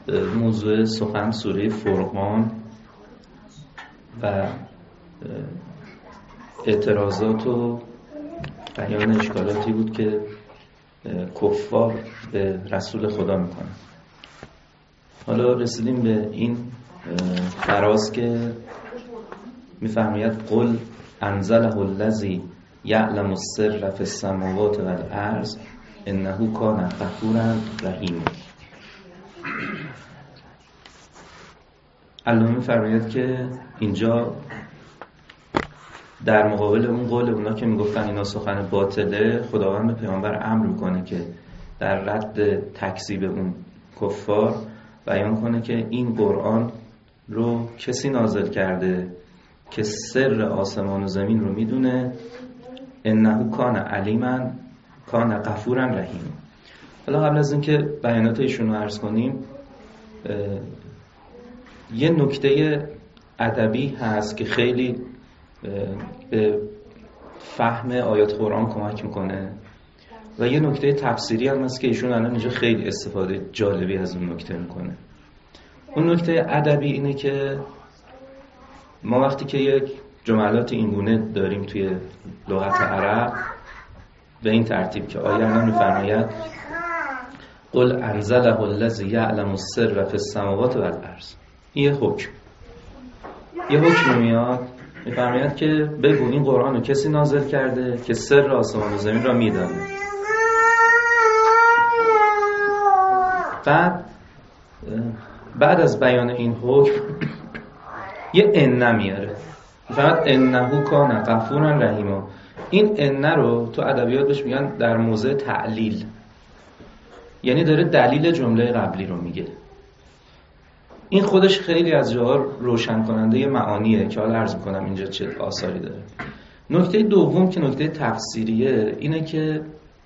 موضوع سخن سوره فرقان و اعتراضات و بیان اشکالاتی بود که کفار به رسول خدا میکنن. حالا رسیدیم به این فراز که میفرماید قل انزله الذی یعلم السر فی السماوات والارض انه کان غفورا رحیما. علامه میفرماید که اینجا در مقابل اون قول اونا که میگفتن اینا سخن باطله، خداوند به پیامبر امر میکنه که در رد تکذیب اون کفار بیان کنه که این قرآن رو کسی نازل کرده که سر آسمان و زمین رو میدونه، انه کان علیما کان غفورا رحیم. حالا قبل از اینکه بیانات ایشون رو عرض کنیم، یه نکته ادبی هست که خیلی به فهم آیات قرآن کمک میکنه و یه نکته تفسیری هم هست که ایشون الان اینجا خیلی استفاده جالبی از اون نکته میکنه. اون نکته ادبی اینه که ما وقتی که یک جملات اینگونه داریم توی لغت عرب به این ترتیب که آیه الان میفرماید قل انزله الذی یعلم السر فی السماوات والارض، این یه حکم میاد میفرماید که بگو این قرآن رو کسی نازل کرده که سر آسمان و زمین را میدانه. بعد از بیان این حکم یه ان میاره، فقط انه کان غفورا رحیما. این ان رو تو ادبیات بهش میگن در موضع تعلیل، یعنی داره دلیل جمله قبلی رو میگه. این خودش خیلی از جاها روشن کننده معانیه که حالا عرض میکنم اینجا چه آثاری داره. نکته دوم که نکته تفسیریه اینه که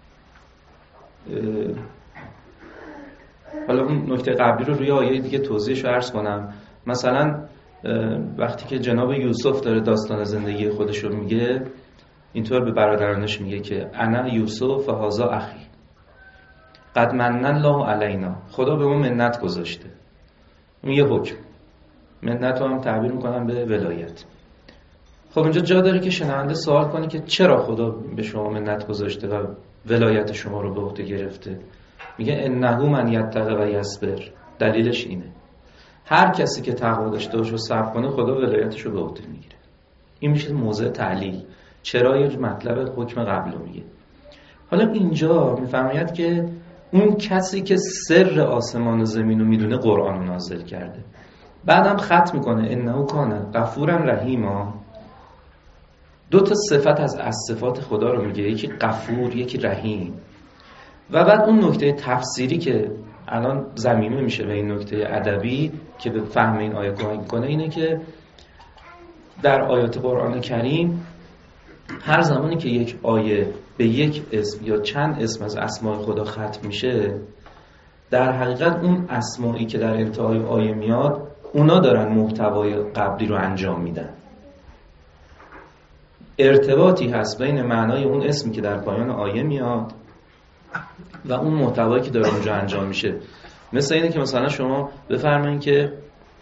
حالا اون نکته قبلی رو روی آیه دیگه توضیحش رو عرض کنم. مثلا وقتی که جناب یوسف داره داستان زندگی خودش رو میگه، اینطور به برادرانش میگه که انا یوسف و هذا اخی قد من الله علینا، خدا به ما منت گذاشته. اون یه حکم، منت رو هم تعبیر میکنم به ولایت. خب اینجا جا داره که شنونده سوال کنه که چرا خدا به شما منت گذاشته و ولایت شما رو به عهده گرفته؟ میگه انه من یتقی و یصبر، دلیلش اینه هر کسی که تقوا داشته باشه و صبر کنه خدا ولایتش رو به عهده میگیره. این میشه موضع تعلیل، چرا یه مطلب حکم قبل رو میگه. حالا اینجا میفرماید که اون کسی که سر آسمان و زمین رو میدونه قرآن رو نازل کرده. بعدم ختم میکنه انه کان غفورا رحیما. دو تا صفت از صفات خدا رو میگه، یکی غفور یکی رحیم. و بعد اون نکته تفسیری که الان ضمیمه میشه به این نکته ادبی که به فهم این آیه کمک میکنه اینه که در آیات قرآن کریم هر زمانی که یک آیه به یک اسم یا چند اسم از اسماء خدا ختم میشه، در حقیقت اون اسمایی که در انتهای آیه میاد اونا دارن محتوای قبلی رو انجام میدن. ارتباطی هست بین معنای اون اسمی که در پایان آیه میاد و اون محتوایی که داره اونجا انجام میشه. مثل اینه که مثلا شما بفرمایید که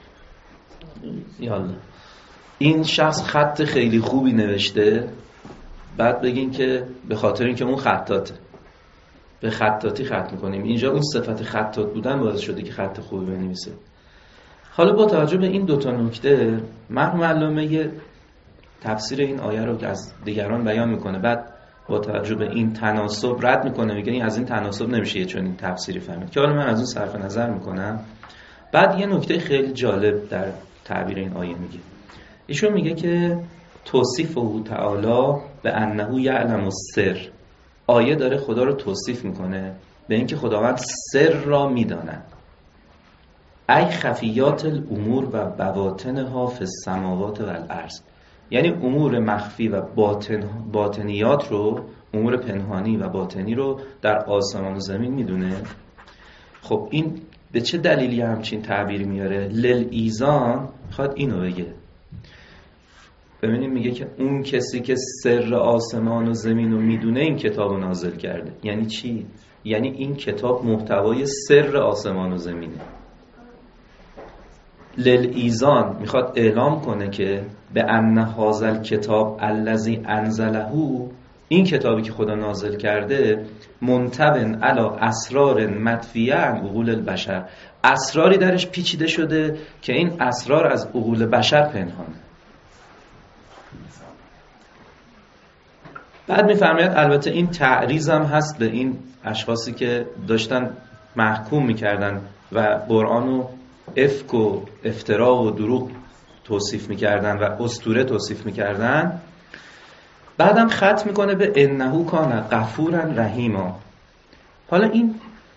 یالا این شخص خط خیلی خوبی نوشته، بعد بگین که به خاطر اینکه اون خطاته، به خطاتی خط میکنیم. اینجا اون صفت خطات بودن باعث شده که خط خوبی بنویسه. حالا با توجه به این دوتا نکته مرحوم علامه یه تفسیر این آیه رو که از دیگران بیان میکنه، بعد با توجه به این تناسب رد میکنه، میگه این از این تناسب نمیشه یه چنین تفسیری فهمید، که حالا من از اون صرف نظر میکنم. بعد یه نکته خیلی جالب در تعبیر این آیه میگه. ایشون میگه که توصیف او تعالی به انه یعلم السر، آیه داره خدا رو توصیف میکنه به اینکه خداوند سر را میداند، ای خفیات الامور و بواطنها فی السماوات والارض، یعنی امور مخفی و باطنیات رو، امور پنهانی و باطنی رو در آسمان و زمین میدونه. خب این به چه دلیلی همچین تعبیری میاره؟ للایزان میخواد اینو بگه. ببینید میگه که اون کسی که سر آسمان و زمین رو میدونه این کتاب رو نازل کرده. یعنی چی؟ یعنی این کتاب محتوای سر آسمان و زمینه. للایزان میخواد اعلام کنه که به ان هذا کتاب الذی انزله، این کتابی که خدا نازل کرده، منطبع علی اسرار مدفیه عن عقول البشر، اسراری درش پیچیده شده که این اسرار از عقول بشر پنهانه. بعد میفرماید البته این تعریض هم هست به این اشخاصی که داشتن محکوم میکردن و قرآن رو افک و افترا و دروغ توصیف میکردن و اسطوره توصیف میکردن. بعدم ختم میکنه به انه کان غفورا رحیما. حالا این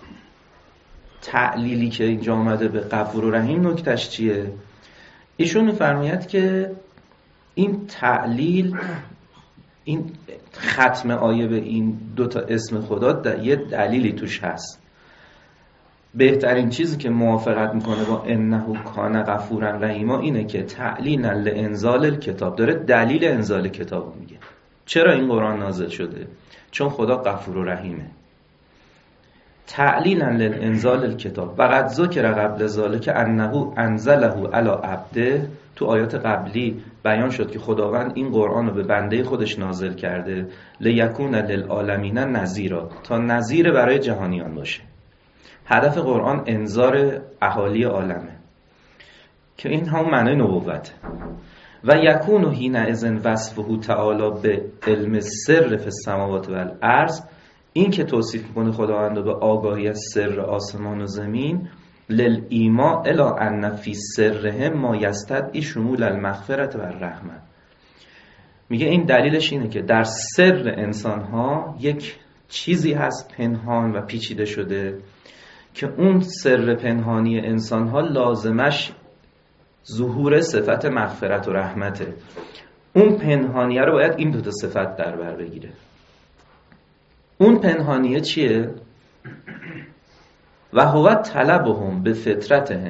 تعلیلی که اینجا آمده به غفور و رحیم نکتهش چیه؟ ایشون میفرماید که این تعلیل، این ختم آیه به این دوتا اسم خدا یه دلیلی توش هست. بهترین چیزی که موافقت میکنه با انه کان غفورا رحیما اینه که تعلیلا لانزال الکتاب، داره دلیل انزال کتاب میگه. چرا این قرآن نازل شده؟ چون خدا غفور و رحیمه. تعلیلا لانزال الکتاب و قد ذکر قبل ذلک انه انزله علی عبده، تو آیات قبلی بیان شد که خداوند این قرآن رو به بنده خودش نازل کرده، لیکون للعالمین نذیرا، تا نذیر برای جهانیان باشه. هدف قرآن انذار اهالی عالمه که این هم معنای نبوته. و یکون حینئذ وصفه تعالی به علم سر فی السماوات و الارض، این که توصیف میکنه خداوند به آگاهی از سر آسمان و زمین، للایما الی ان فی سرهم ما یستدعی شمول المغفرة و الرحمة، میگه این دلیلش اینه که در سر انسانها یک چیزی هست پنهان و پیچیده شده که اون سر پنهانی انسانها لازمش ظهور صفت مغفرت و رحمته. اون پنهانیه رو باید این دوتا صفت در بر بگیره. اون پنهانیه چیه؟ و هو طلبهم به فطرتهم،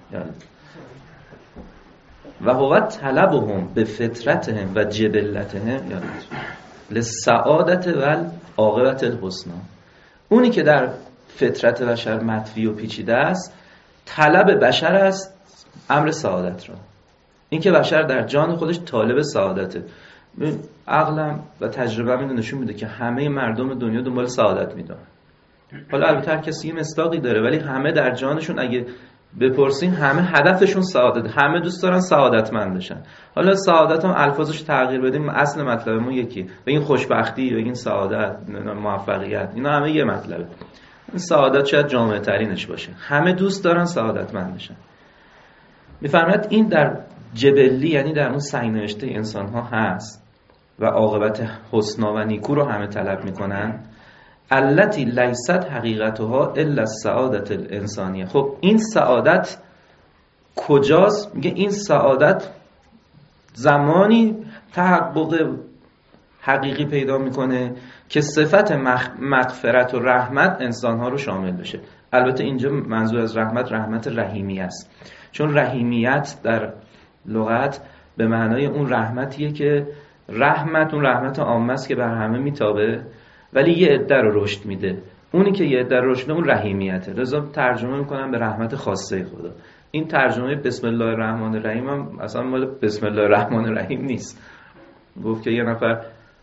و هو طلبهم به فطرتهم و جبلتهم للسعادت و عاقبت الحسنی. اونی که در فطرت بشر مطوی و پیچیده است، طلب بشر است امر سعادت را. این که بشر در جان خودش طالب سعادته. عقلم و تجربه‌م اینو نشون میده که همه مردم دنیا دنبال سعادت میدونن. حالا البته هر کسی یه مصداقی داره، ولی همه در جانشون اگه بپرسین همه هدفشون سعادت، همه دوست دارن سعادتمند بشن. حالا سعادت هم الفاظش تغییر بدیم، اصل مطلبمون یکی. بگین خوشبختی، بگین سعادت، موفقیت، اینا همه یه مطلبه. این سعادت شاید جامع ترینش باشه. همه دوست دارن سعادتمند بشن. میفرماید این در جبلی، یعنی در اون سینوشته انسان ها هست و عاقبت حسنا و نیکو رو همه طلب میکنن. التی لیست حقیقتها الا السعادت الانسانیه. خب این سعادت کجاست؟ میگه این سعادت زمانی تحقق حقیقی پیدا میکنه که صفت مغفرت و رحمت انسانها رو شامل بشه. البته اینجا منظور از رحمت، رحمت رحیمی است، چون رحیمیت در لغت به معنای اون رحمتیه که رحمت اون رحمت عامه است که بر همه میتابه، ولی یه عده رو رشد میده. اونی که یه عده رشد میده اون رحیمیته. لذا ترجمه میکنم به رحمت خاصه خدا. این ترجمه بسم الله الرحمن الرحیم هم اصلا مال بسم الله الرحمن الرحیم نیست. گفت که یه نفر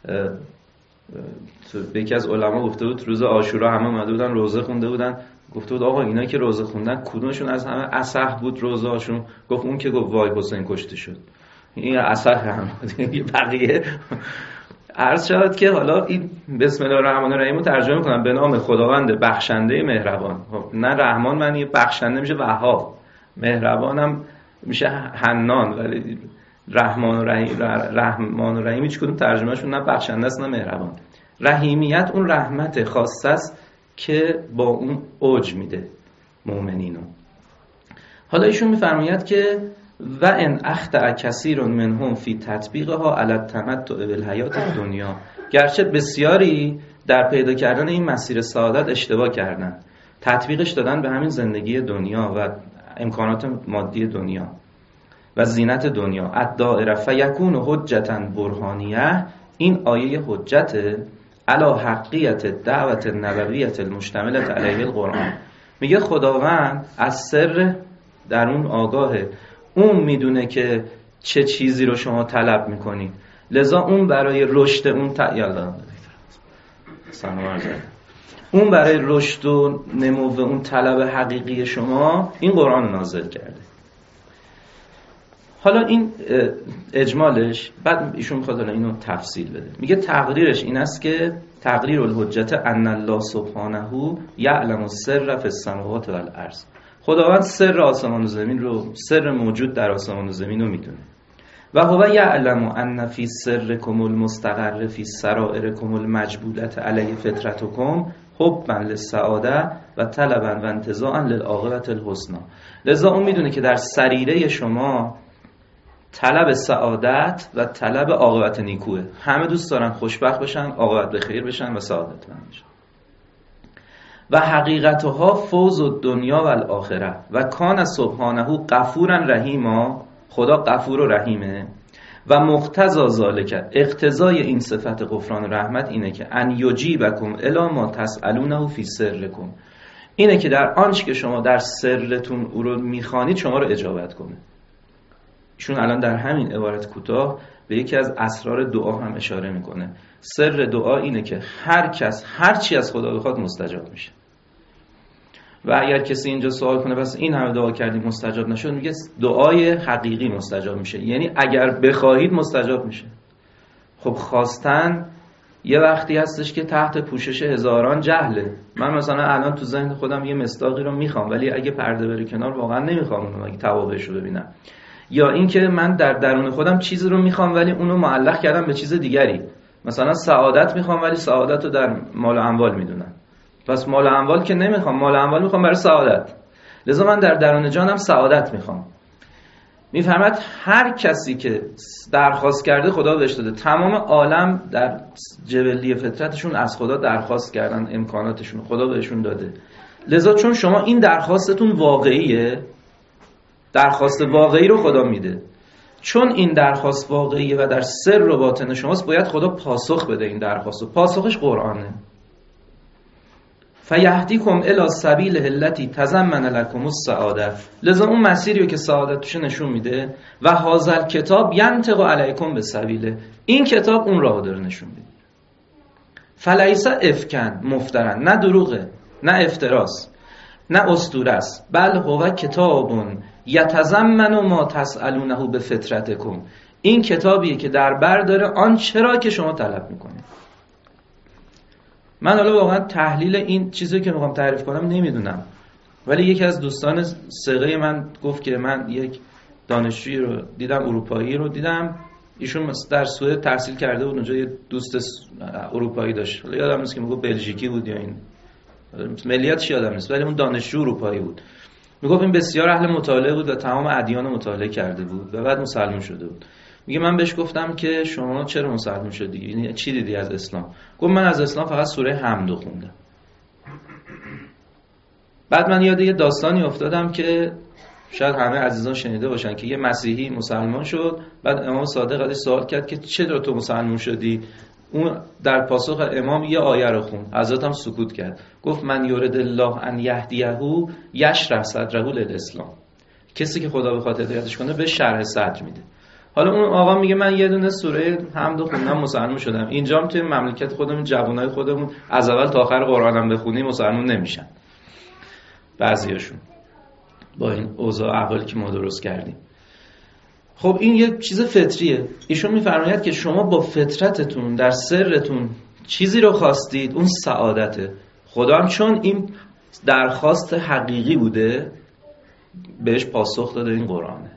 به یکی از علما گفته بود روز عاشورا همه اومده بودن روزه خونده بودن، گفته بود آقا اینا که روزه خوندن کدومشون از همه اصح بود روزهاشون؟ گفت اون که گفت وای حسین کشته شد. این اصح هم بقیه عرض شد که حالا این بسم الله الرحمن الرحیم رو ترجمه کنم به نام خداوند بخشنده مهربان. خب نه رحمان معنی بخشنده میشه وهاب، مهربان هم میشه حنان، ولی رحمان و رحیم هیچ کدوم ترجمهشون نه بخشنده است نه مهربان. رحیمیت اون رحمت خاصه است که با اون اوج میده مؤمنینو. حالا ایشون میفرماید که و ان اخطأ کثیر منهم فی تطبیقها علی التمتع بالحیات الدنیا، گرچه بسیاری در پیدا کردن این مسیر سعادت اشتباه کردن، تطبیقش دادن به همین زندگی دنیا و امکانات مادی دنیا و زینت دنیا. الدائره فیکون حجتا برهانیه، این آیه حجت علی حقیقت دعوت النبویه المشتمله علیه القرآن. میگه خداوند از سر در اون آگاهه، اون میدونه که چه چیزی رو شما طلب میکنید، لذا اون برای رشد اون برای رشد و نمو اون طلب حقیقی شما این قرآن نازل کرده. حالا این اجمالش، بعد ایشون میخواد اینو تفصیل بده. میگه تقریرش این است که تقریر الحجت ان الله سبحانه یعلم السر فی السماوات والارض، خداوند سر آسمان و زمین رو، سر موجود در آسمان و زمین رو میدونه. و هو یعلم ان فی سرکم المستقر فی سرائرکم المجبولة علی فطرتکم حبا للسعاده و طلبا و انتزاعا للعاقبة الحسنى. لذا اون میدونه که در سریره شما طلب سعادت و طلب عاقبت نیکوه. همه دوست دارن خوشبخت بشن، عاقبت به خیر بشن و سعادتمند بشن. و حقیقتها فوز الدنیا و الاخره و کان سبحانه غفورا رحیما، خدا غفور و رحیمه. و مقتضا ذالک، اقتضای این صفت غفران و رحمت اینه که ان یجیبکم الی ما تسالونه فی سرکم، اینه که در آنچه که شما در سرتون او رو میخوانید شما رو اجابت کنه. ایشون الان در همین عبارت کوتاه به یکی از اسرار دعا هم اشاره میکنه. سر دعا اینه که هر کس هر چی از خدا بخواد مستجاب میشه. و اگر کسی اینجا سوال کنه بس این همه دعا کردیم مستجاب نشد، میگه دعای حقیقی مستجاب میشه، یعنی اگر بخواهید مستجاب میشه. خب خواستن یه وقتی هستش که تحت پوشش هزاران جهله. من مثلا الان تو ذهن خودم یه مصداقی رو میخوام، ولی اگه پرده بره کنار واقعا نمیخوام اونو، اگه توابعش رو ببینم. یا اینکه من در درون خودم چیزی رو میخوام ولی اونو معلق کردم به چیز دیگری. مثلا سعادت میخوام ولی سعادت رو در مال و اموال میدونم، پس مال و اموال که نمیخوام، مال و اموال میخوام برای سعادت. لذا من در درون جانم سعادت میخوام. میفرماد هر کسی که درخواست کرده خدا بهش داده. تمام عالم در جبلی فطرتشون از خدا درخواست کردن، امکاناتشون خدا بهشون داده. لذا چون شما این درخواستتون واقعیه، درخواست واقعی رو خدا میده. چون این درخواست واقعیه و در سر و باطن شماست، باید خدا پاسخ بده این درخواست و پاسخش قرآنه. فیهدیکم الی سبیل التی تضمن لکم السعاده، لذا اون مسیری رو که سعادت توش نشون میده. و هذا کتاب ینطق علیکم بالسبیل، این کتاب اون راهو داره نشون میده. فلیس افکن مفترن، نه دروغه، نه افتراس، نه اسطوره است، بل هو کتاب یتضمن ما تسالونه بفطرتکم، این کتابیه که در بر داره آن چرا که شما طلب میکنید. من حالا واقعا تحلیل این چیزی که میخوام تعریف کنم نمیدونم، ولی یکی از دوستان ثقه من گفت که من یک دانشجویی رو دیدم، اروپایی رو دیدم، ایشون در سوئد تحصیل کرده بود، اونجا یه دوست اروپایی داشت، حالا یادم نیست که میگه بلژیکی بود یا این ملیتش یادم نیست، ولی اون دانشجو اروپایی بود. میگفت این بسیار اهل مطالعه بود و تمام ادیان مطالعه کرده بود و بعد مسلمان شده بود. میگه من بهش گفتم که شما چرا مسلمان شدی؟ یعنی چی دیدی از اسلام؟ گفت من از اسلام فقط سوره حمد خوندم. بعد من یاد یه داستانی افتادم که شاید همه عزیزان شنیده باشن که یه مسیحی مسلمان شد، بعد امام صادق ازش سوال کرد که چرا تو مسلمان شدی؟ اون در پاسخ امام یه آیه رو خوند، حضرت هم سکوت کرد، گفت من یرید الله ان یهدیه یشرح صدره للاسلام، کسی که خدا بخواد هدایتش کنه به شرح صدر میده. حالا اون آقا میگه من یه دونه سوره حمد خوندم مسلمان شدم. اینجام توی مملکت خودمون جوانای خودمون از اول تا آخر قرآنم بخونی مسلمان نمیشن، بعضیاشون با این اوضاع احوالی که ما درست کردیم. خب این یه چیز فطریه. ایشون میفرماید که شما با فطرتتون در سرتون چیزی رو خواستید، اون سعادته. خدا هم چون این درخواست حقیقی بوده بهش پاسخ داده، این قرآنه.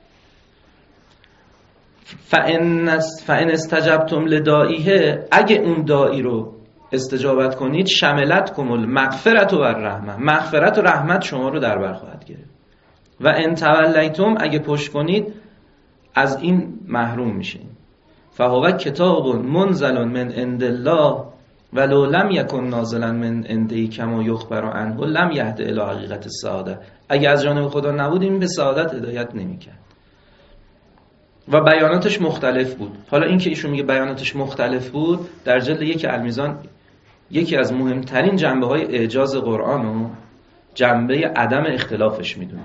فَإِنْ اسْتَجَبْتُمْ لِدَاعِهِ، اگه اون داعی رو استجابت کنید، شملتکم المغفرة و الرحمة، مغفرت و رحمت شما رو در بر خواهد گرفت. و ان تولیتم، اگه پشت کنید از این محروم میشین. فهو کتاب منزل من عند الله ولو لم یکن نازلا من عنده کما یخبر عنه لم یهد الی حقیقت السعاده، اگه از جانب خدا نبود این به سعادت هدایت نمیکرد. و بیاناتش مختلف بود. حالا این که ایشون میگه بیاناتش مختلف بود، در جلد 1 المیزان یکی از مهمترین جنبه های اعجاز قرآن و جنبه عدم اختلافش میدونه.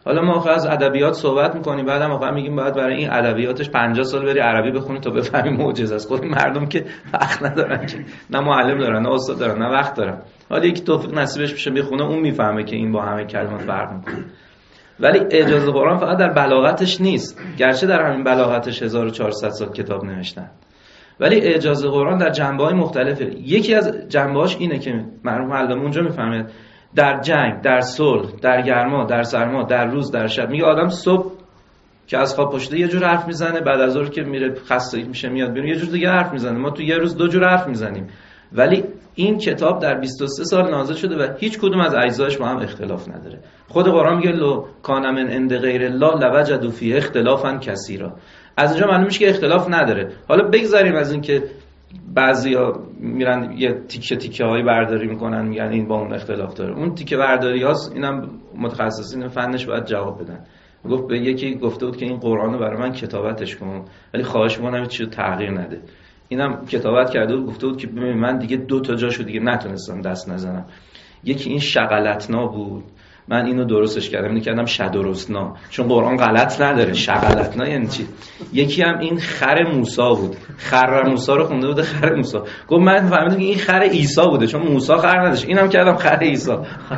حالا ما آخه از ادبیات صحبت میکنیم، بعدم آخه میگیم باید برای این ادبیاتش 50 سال بری عربی بخونی تا بفهمی معجزه است. خود مردم که وقت ندارن، که نه معلم دارن نه استاد دارن نه وقت دارن. حالا یکی توفیق نصیبش میشه بخونه، اون میفهمه که این با همه کلمات فرق میکنه. ولی اعجاز قرآن فقط در بلاغتش نیست، گرچه در همین بلاغتش 1400 سال کتاب نوشتن، ولی اعجاز قرآن در جنبه‌های مختلفه. یکی از جنبه‌هاش اینه که مرحوم علامه اونجا میفهمه در جنگ، در صلح، در گرما، در سرما، در روز، در شب. میگه آدم صبح که از خواب پاشیده یه جور حرف میزنه، بعد از ظهر که میره خسته میشه میاد بیرون یه جور دیگه حرف میزنه. ما تو یه روز دو جور حرف میزنیم. ولی این کتاب در 23 سال نازل شده و هیچ کدوم از اجزاش با هم اختلاف نداره. خود قرآن میگه لو کان من عند غیر الله لوجدوا فیه اختلافا کثیرا. از اینجا معلوم میشه که اختلاف نداره. حالا بگذاریم از این که بعضیا میرن یه تیکه تیکه هایی برداری میکنن میگن این با اون اختلاف داره. اون تیکه برداری هاست، اینم متخصصین فنش باید جواب بدن. گفت به یکی گفته بود که این قرآن رو برای من کتابتش کن، ولی خواهش می‌کنم چیزی تغییر نده. اینم کتابت کرده بود، گفته بود که ببین من دیگه 2 تا جاشو دیگه نتونستم دست نزنم. یکی این شغلتنا بود، من اینو درستش کردم، اینو کردم شدرستنا، چون قرآن غلط نداره. شغلتنا یعنی چی؟ یکی هم این خر موسی بود، خر موسی رو خونده بود خر موسی. گفت من فهمیدم که این خر عیسی بوده چون موسی خر نداشت، اینم کردم خر عیسی.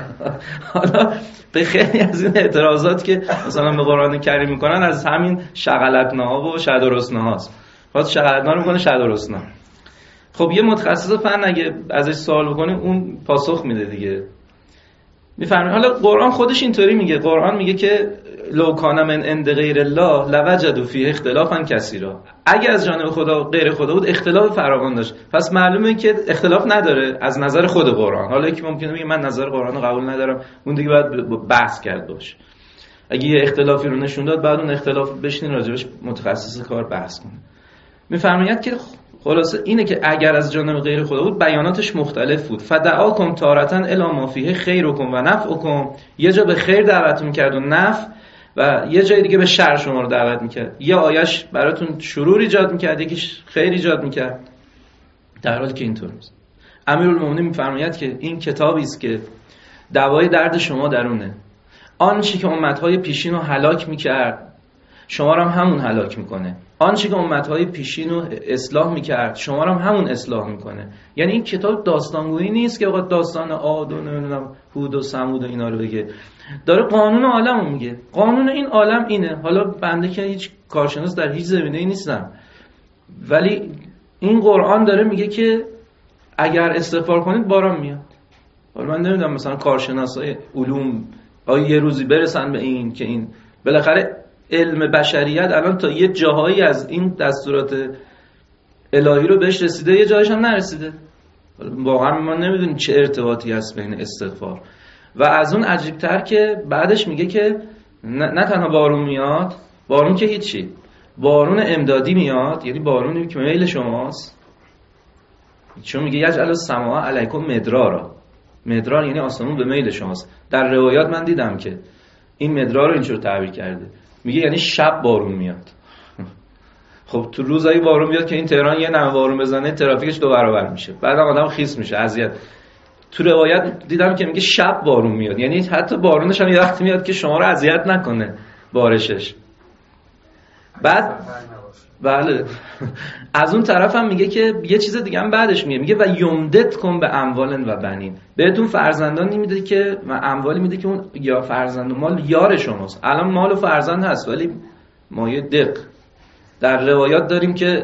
حالا به خیلی از این اعتراضات که مثلا به قرآن کریم میکنن از همین شغلتناها و شدرستناهاست. خواست شغلتنا رو میکنه شدرستنا. خب یه متخصص فن اگه ازش سوال بکنه اون پاسخ میده دیگه، میفهمید. حالا قرآن خودش اینطوری میگه، قرآن میگه که لو کان من عند غیر الله لوجدوا فیه اختلافا کثیرا. اگه از جانب خدا غیر خدا بود اختلاف فراوان داشت. پس معلومه که اختلاف نداره از نظر خود قرآن. حالا یکی ممکنه بگه من نظر قرآن رو قبول ندارم، اون دیگه باید بحث کرد باشه. اگه یه اختلافی رو نشون داد بعد اون اختلاف بشینین راجبش متخصص کار بحث کنه. میفرماید که خلاصه اینه که اگر از جانب غیر خدا بود بیاناتش مختلف بود. فدعاکم تارتن الی ما فیه خیرکم و نفعکم، یه جا به خیر دعوت میکرد و نفع، و یه جای دیگه به شر شما رو دعوت میکرد. یه آیش براتون شرور ایجاد میکرد، یکیش خیر ایجاد میکرد. در حالی که اینطور نیست. امیرالمومنین میفرماید که این کتابی است که دوای درد شما درونه. آنچه که امتهای پیشین رو هلاک میکرد شما رو هم همون هلاک میکنه. آنچه که امتهای پیشین رو اصلاح میکرد شما رو هم همون اصلاح میکنه. یعنی این کتاب داستانگویی نیست که آقا داستان عاد و نمیدونم هود و ثمود و اینا رو بگه، داره قانون عالم رو میگه. قانون این عالم اینه. حالا بنده که هیچ کارشناس در هیچ زمینه‌ای نیستم، ولی این قرآن داره میگه که اگر استغفار کنید باران میاد. حالا من نمیدونم مثلا کارشناسای علوم آیا یه روزی برسن به این که این بالاخره علم بشریت الان تا یه جاهایی از این دستورات الهی رو بهش رسیده، یه جایش هم نرسیده. واقعا ما نمیدونیم چه ارتباطی هست بین استغفار و از اون عجیب‌تر که بعدش میگه که نه تنها بارون میاد، بارون که هیچی، بارون امدادی میاد، یعنی بارونی که میل شماست. چون میگه یجعل السماء علیکم مدرارا. مدرار یعنی آسمون به میل شماست. در روایات من دیدم که این مدرار رو اینجور تعبیر کرده، میگه یعنی شب بارون میاد. خب تو روزایی بارون میاد که این تهران یه نم بارون بزنه ترافیکش 2 برابر میشه، بعدم آدم خیس میشه، اذیت. تو روایت دیدم که میگه شب بارون میاد، یعنی حتی بارونش هم یه وقتی میاد که شما رو اذیت نکنه بارشش. بعد بله از اون طرف هم میگه که یه چیز دیگه هم بعدش میگه و یمددکم به اموال و بنین، بهتون فرزندانی میده که و اموالی میده که اون یا فرزند و مال یار شماست. الان مال و فرزند هست ولی مایه دق. در روایات داریم که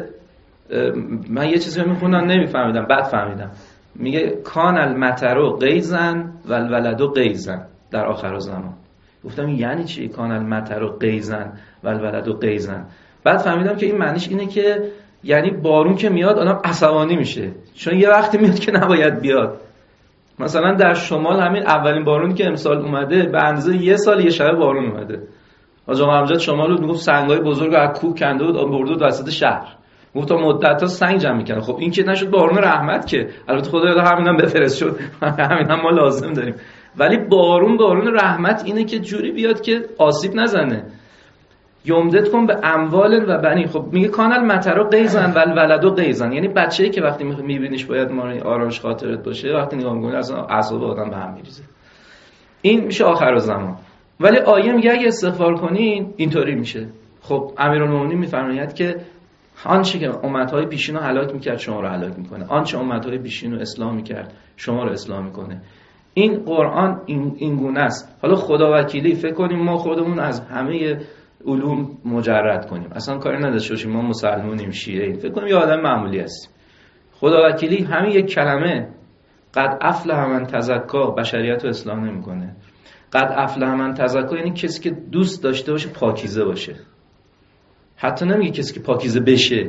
من یه چیزی رو میخوندم نمیفهمیدم، بعد فهمیدم. میگه کان المطر غیظا و الولد غیظا در آخر زمان. گفتم یعنی چی کان المطر غیظا و الولد غیظا؟ بعد فهمیدم که این معنیش اینه که یعنی بارون که میاد آدم عصبانی میشه، چون یه وقتی میاد که نباید بیاد. مثلا در شمال همین اولین بارونی که امسال اومده به اندازه 1 سال یه شب بارون اومده. آقا امجد شمال رو میگفت سنگای بزرگ از کوه کنده بود برده بود وسط شهر، گفت تا مدت‌ها سنگ جمع میکنه. خب این که نشد بارون رحمت، که البته خدا همینم بفرست شد، همینم ما لازم داریم، ولی بارون رحمت اینه که جوری بیاد که آسیب نزنه. یمددکم به اموال و بنین. خب میگه کانال مطر غیظا و الولد غیظا، یعنی بچه‌ای که وقتی میبینیش باید ما آرامش خاطرت باشه، وقتی نگاه می‌کنی اصلا اعصاب آدم به هم میریزه. این میشه آخر زمان. ولی آیه میگه اگه استغفار کنین اینطوری میشه. خب امیرالمومنین میفرماید که آنچه که امتهای پیشین رو هلاک میکرد شما رو هلاک میکنه، آنچه امتهای پیشین رو اصلاح میکرد شما رو اصلاح میکنه. این قرآن این گونه است. حالا خدا وکیلی فکر کنیم ما خودمون از همه علوم مجرد کنیم، اصلا کاری نداشته باشیم ما مسلمانیم شیعه، فکر کنیم یه آدم معمولی هستیم. خدا وکیلی همین یک کلمه قد افلح من تزکا بشریت رو اصلاح نمیکنه. قد افلح من تزکا یعنی کسی که دوست داشته باشه پاکیزه باشه، حتی نمیگه کسی که پاکیزه بشه.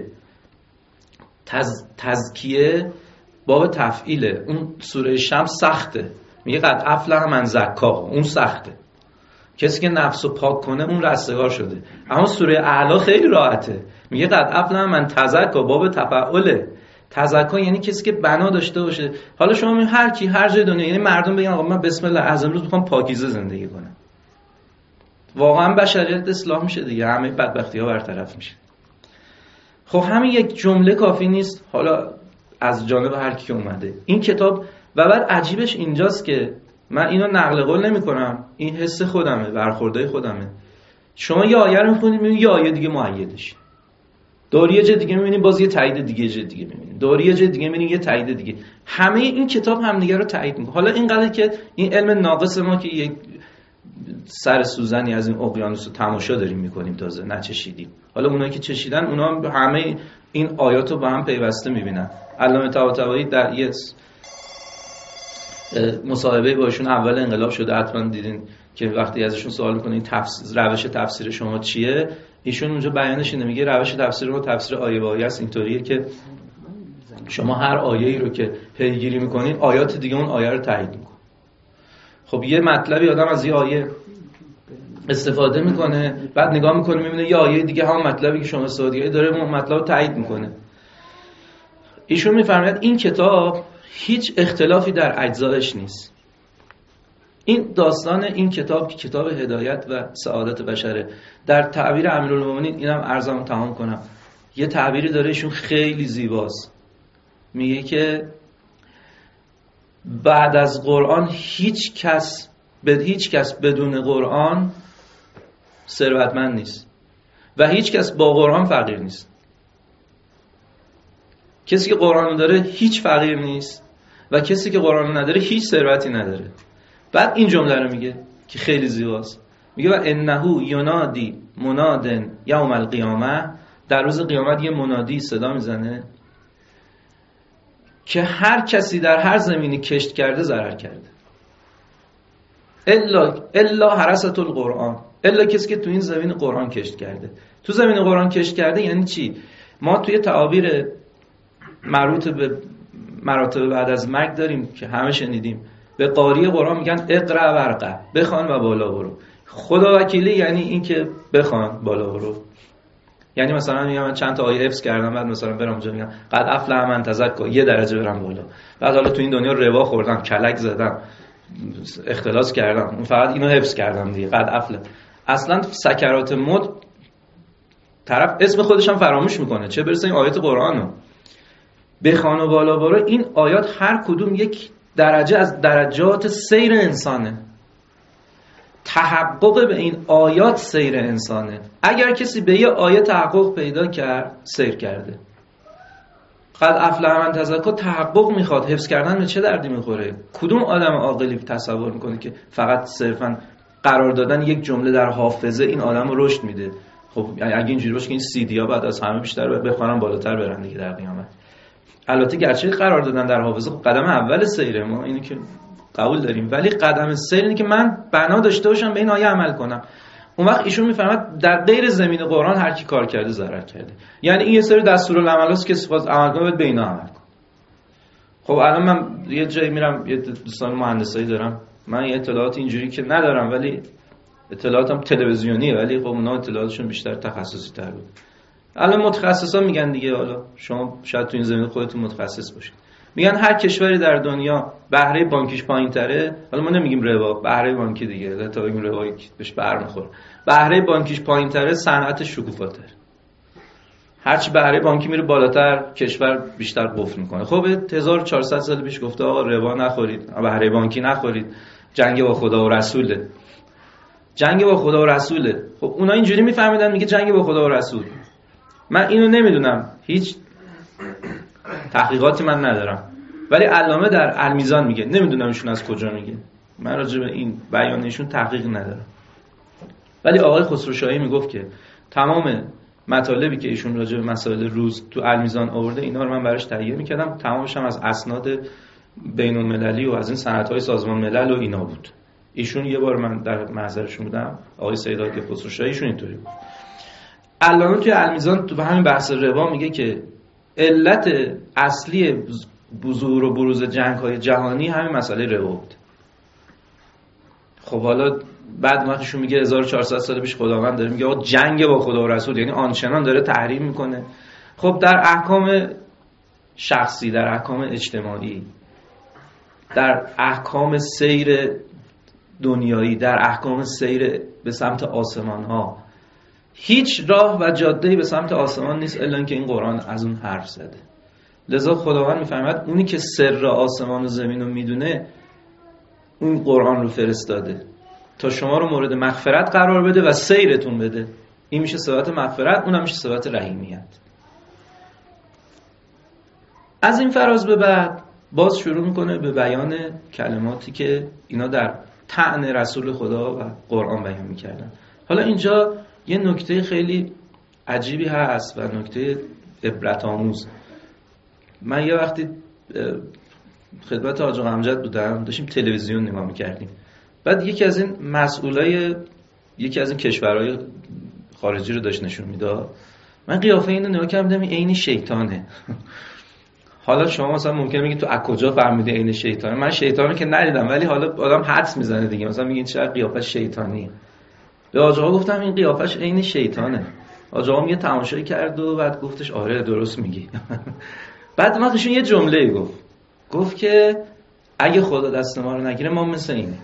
تزکیه باب تفعیله. اون سوره شمس سخته، میگه قد افلح من زکا، اون سخته. کسی که نفس رو پاک کنه اون رستگار شده. اما سوره اعلی خیلی راحته، میگه قد افلح من تزکا، باب تفعله. تزکا یعنی کسی که بنا داشته باشه. حالا شما می هر کی هر جای دنیا، یعنی مردم بگن آقا من بسم الله از امروز میخوام پاکیزه زندگی کنم، واقعا بشریت اصلاح میشه دیگه، همه بدبختی ها برطرف میشه. خب همین یک جمله کافی نیست. حالا از جانب هر کی که اومده این کتاب و بعد عجیبش اینجاست که من اینو نقل قول نمی کنم، این حس خودمه، برخوردای خودمه. شما یه آیه رو میخونید میبینید یه آیه دیگه مؤیدش، دوری یه جای دیگه میبینید باز یه تایید دیگه، یه جای دیگه میبینید دوری یه جای دیگه میبینید یه تایید دیگه. همه این کتاب همدیگه رو تایید میکنه. حالا اینقدر که این علم ناقص ما که یک سر سوزنی از این اقیانوس رو تماشا داریم میکنیم، تازه نچشیدیم. حالا اونایی که چشیدن اونا همه این آیات رو با هم پیوسته میبینن. علامه طباطبایی در یه مصاحبه باشون اول انقلاب شده، حتما دیدین که وقتی ازشون سوال میکنین روش تفسیر شما چیه، ایشون اونجا بیانش اینه، میگه روش تفسیر ما تفسیر آیه به آیه است. اینطوریه که شما هر آیه‌ای رو که پیگیری میکنین آیات دیگه اون آیه رو تایید میکنه. خب یه مطلبی آدم از یه آیه استفاده میکنه، بعد نگاه میکنه میبینه یه آیه دیگه هم مطلبی که شما استفاده داره اون مطلب رو تایید میکنه. ایشون میفرماید این کتاب هیچ اختلافی در اجزایش نیست. این داستان این کتاب که کتاب هدایت و سعادت بشره، در تعبیر امیرالمومنین، اینم عرضم تمام کنم، یه تعبیری داره ایشون خیلی زیباست، میگه که بعد از قرآن هیچ کس بدون قرآن ثروتمند نیست و هیچ کس با قرآن فقیر نیست. کسی که قرآن داره هیچ فقیر نیست و کسی که قرآن نداره هیچ ثروتی نداره. بعد این جمله رو میگه که خیلی زیباست، میگه و انه ینادی منادن یوم القیامه، در روز قیامت یه منادی صدا میزنه که هر کسی در هر زمینی کشت کرده ضرر کرده، الا حرست القرآن، الا کسی که تو این زمین قرآن کشت کرده. تو زمین قرآن کشت کرده یعنی چی؟ ما توی تعابیر مربوط به مراتب بعد از مرگ داریم که همه شنیدیم، به قاری قرآن میگن اقرأ ورقه، بخوان و بالا برو. خدا وکیلی یعنی این که بخوان بالا برو، یعنی مثلا میگم من چند تا آیه حفظ کردم، بعد مثلا برم اونجا میگم قد افلح من تزکا، یه درجه برم بالا. بعد حالا تو این دنیا روا خوردم، کلک زدم، اختلاس کردم، اون فقط اینو حفظ کردم دیگه، قد افلح. اصلا سکرات موت طرف اسم خودش هم فراموش میکنه، چه برسه این آیات قرآنو بخوان و بالا برو. این آیات هر کدوم یک درجه از درجات سیر انسانه، تحقق به این آیات سیر انسانه. اگر کسی به یه آیه تحقق پیدا کرد سیر کرده. قد افلح من تزکا تحقق میخواد، حفظ کردن به چه دردی میخوره؟ کدوم آدم عاقلی تصور میکنه که فقط صرفا قرار دادن یک جمله در حافظه این آدم رو رشد میده؟ خب اگه اینجوری باشه که این سیدی ها بعد از همه بیشتر بخوانن بالاتر برن دیگه در قیامت. البته گرچه قرار دادن در حافظه قدم اول سیره، ما اینو که قبول داریم، ولی قدم سیر اینه که من بنا داشته باشم به این آیه عمل کنم. اون وقت ایشون میفهمد در غیر زمین قرآن هر کی کار کرده ضرر کرده. یعنی این یه سری دستورالعملاست که صفات عمل کنه به اینا عمل کن. خب الان من یه جایی میرم، یه دوستان مهندسایی دارم، من یه اطلاعات اینجوری که ندارم ولی اطلاعاتم تلویزیونیه، ولی خب اونا اطلاعاتشون بیشتر تخصصی تر بود. الان متخصصا میگن دیگه، حالا شما شاید تو این زمینه خودتون متخصص باشید، میگن هر کشوری در دنیا بهره بانکیش پایین‌تره، حالا ما نمیگیم ربا، بهره بانکی دیگه، تا بگیم ربا بهش برمیخوره، بهره بانکیش پایین‌تره صنعتش شکوفاتره. هرچی بهره بانکی میره بالاتر کشور بیشتر قفل میکنه. خب 1400 سال پیش گفته آقا ربا نخورید، بهره بانکی نخورید، جنگ با خدا و رسوله. جنگ با خدا و رسوله. خب اونا اینجوری میفهمیدن میگه جنگ با خدا و رسول. من اینو نمیدونم، هیچ تحقیقاتی من ندارم، ولی علامه در المیزان میگه، نمیدونم ایشون از کجا میگه، من راجع به این بیان ایشون تحقیق ندارم. ولی آقای خسروشاهی میگفت که تمام مطالبی که ایشون راجع به مسائل روز تو المیزان آورده اینا رو من براش تهیه میکردم، تمامش هم از اسناد بین المللی و از این سندهای سازمان ملل و اینا بود. ایشون یه بار من در محضرشون بودم، آقای سیدادی خسروشاهی، ایشون اینطوری بود. علامه توی المیزان تو همین بحث ربا میگه که علت اصلی ظهور و بروز جنگ‌های جهانی همین مسئله ربا بود. خب حالا بعد وقتشون میگه 1400 سال پیش خداوند داره میگه آقا جنگ با خدا و رسول، یعنی آنچنان داره تحریم میکنه. خب در احکام شخصی، در احکام اجتماعی، در احکام سیر دنیایی، در احکام سیر به سمت آسمان ها، هیچ راه و جاده‌ای به سمت آسمان نیست الا اینکه این قرآن از اون حرف زده. لذا خداوند میفهمد اونی که سر آسمان و زمین رو میدونه اون قرآن رو فرستاده تا شما رو مورد مغفرت قرار بده و سیرتون بده. این میشه صفت مغفرت، اونم میشه صفت رحیمیت. از این فراز به بعد باز شروع میکنه به بیان کلماتی که اینا در طعن رسول خدا و قرآن بیان میکردن. حالا اینجا یه نکته خیلی عجیبی هست و نکته عبرت آموز. من یه وقتی خدمت آقا امجد بودم، داشتیم تلویزیون نگاه میکردیم، بعد یکی از این مسئولای یکی از این کشورهای خارجی رو داشت نشون میداد. من قیافه اینو نگاه کردم، این عین شیطانه. حالا شما مثلا ممکنه بگید تو از کجا فهمیدی عین شیطانه؟ من شیطانو که ندیدم، ولی حالا آدم حدس میزنه دیگه، مثلا میگین چرا قیافه شیطانی. به آقا گفتم این قیافش عین شیطانه. آقا یه تماشایی کرد و بعد گفتش آره درست میگی. بعد وقتشون یه جمله گفت که اگه خدا دست ما رو نگیره ما مثل اینه.